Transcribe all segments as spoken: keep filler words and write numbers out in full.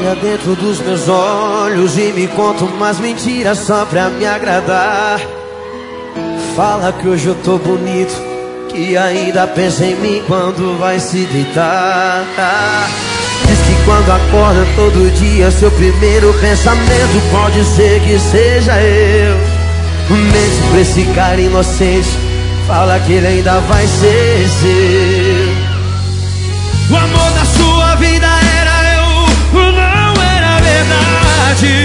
Olha dentro dos meus olhos e me conta umas mentiras só pra me agradar. Fala que hoje eu tô bonito, que ainda pensa em mim quando vai se deitar. Diz que quando acorda todo dia, seu primeiro pensamento pode ser que seja eu. Mente pra esse cara inocente, fala que ele ainda vai ser seu. O amor da sua vida era eu, não era verdade.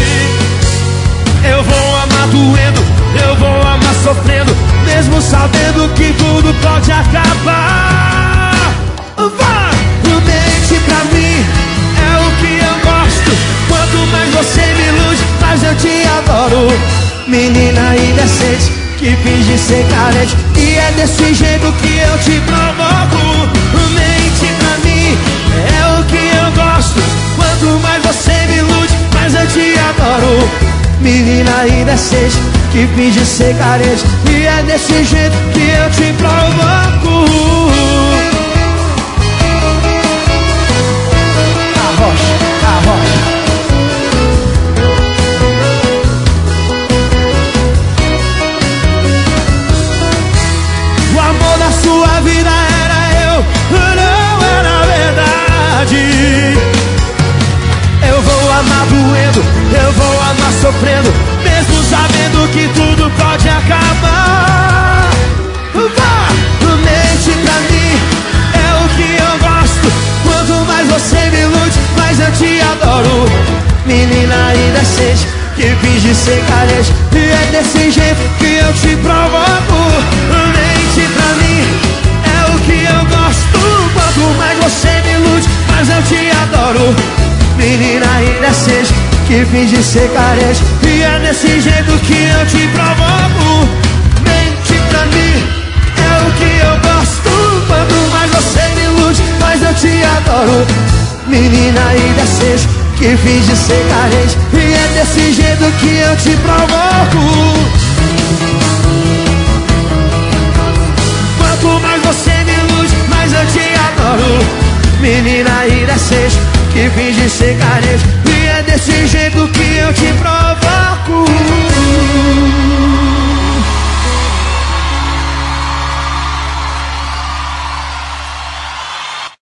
Eu vou amar doendo, eu vou amar sofrendo, mesmo sabendo que tudo pode acabar. Vá! Mente pra mim, é o que eu gosto. Quanto mais você me ilude, mais eu te adoro. Menina indecente, que finge ser carente, e é desse jeito que eu te provoco. Mente pra mim, é o que eu gosto. Quanto mais você me ilude, mais eu te adoro. Menina indecente, que finge ser carente, e é desse jeito que eu te provoco. Arrocha, arrocha. O amor da sua vida era eu, não era verdade. Eu vou amar doendo, eu vou amar sofrendo, mesmo sabendo que tudo pode acabar. Vá! Mente pra mim, é o que eu gosto. Quanto mais você me ilude, mais eu te adoro. Menina indecente, que finge ser carente, e é desse jeito que eu te provoco. Mente pra mim, é o que eu gosto. Quanto mais você me ilude, mais eu te adoro. Menina indecente, que finge ser carente, e é desse jeito que eu te provoco. Mente pra mim, é o que eu gosto. Quanto mais você me ilude, mais eu te adoro. Menina indecente, que finge ser carente, e é desse jeito que eu te provoco. Quanto mais você me ilude, mais eu te adoro. Menina indecente, que finge ser carente, e é desse jeito que eu te provoco.